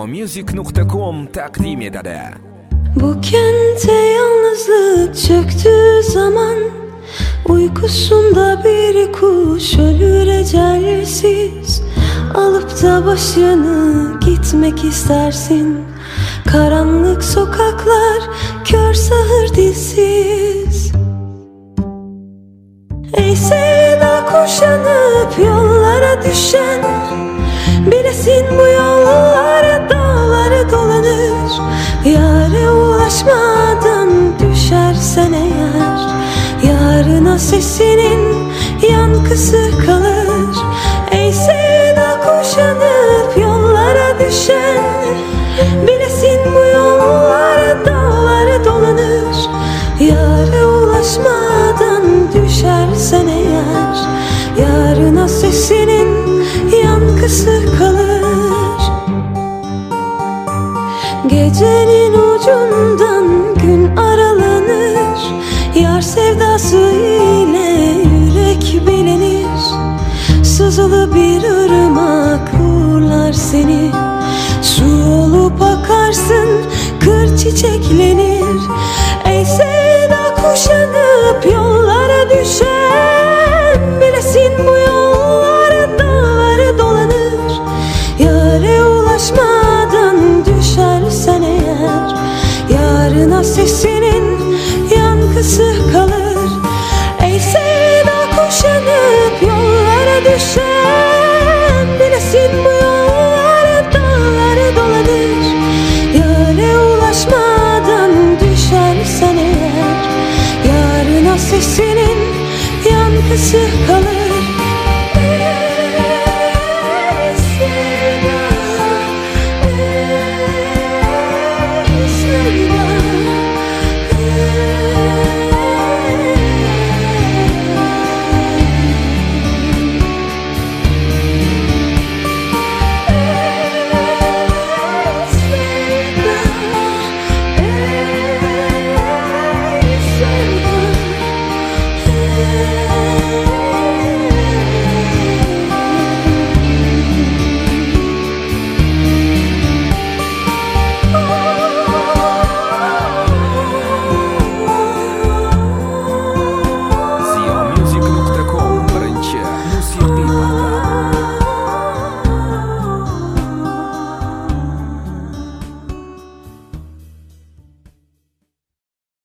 Neomusic.com takdim etadi. Bu kente yalnızlık çöktüğü zaman, uykusunda bir kuş ölür ecelsiz. Alıp da başını gitmek istersin. Karanlık sokaklar, kör sahur dilsiz. Ey sevda kuşanıp yollara düşen, bilesin bu yollar dağları dolanır. Yâre ulaşmadan düşersen eğer, yarına sesinin yankısı kalır. Ey sevda kuşanıp yollara düşen, bilesin bu yollar dağları dolanır. Yâre ulaşmadan düşersen eğer, yarına sesinin yankısı kalır. Gecenin ucundan gün aralanır, yar sevdası ile yürek bilenir. Sızılı bir ırmak uğurlar seni, su olup akarsın, kır çiçeklenir. Ey sevda kuşanıp yollara düşen, bilesin bu yollar dağları dolanır. Yâre ulaşmadan düşersen eğer, yarına sesinin yankısı kalır. Ey sevda kuşanıp yollara düşen, bilesin bu yollar dağları dolanır. Yâre ulaşmadan düşersen eğer, yarına sesinin yankısı kalır.